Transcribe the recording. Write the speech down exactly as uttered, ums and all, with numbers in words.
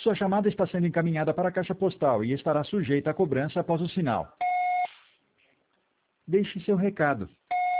Sua chamada está sendo encaminhada para a caixa postal e estará sujeita à cobrança após o sinal. Deixe seu recado.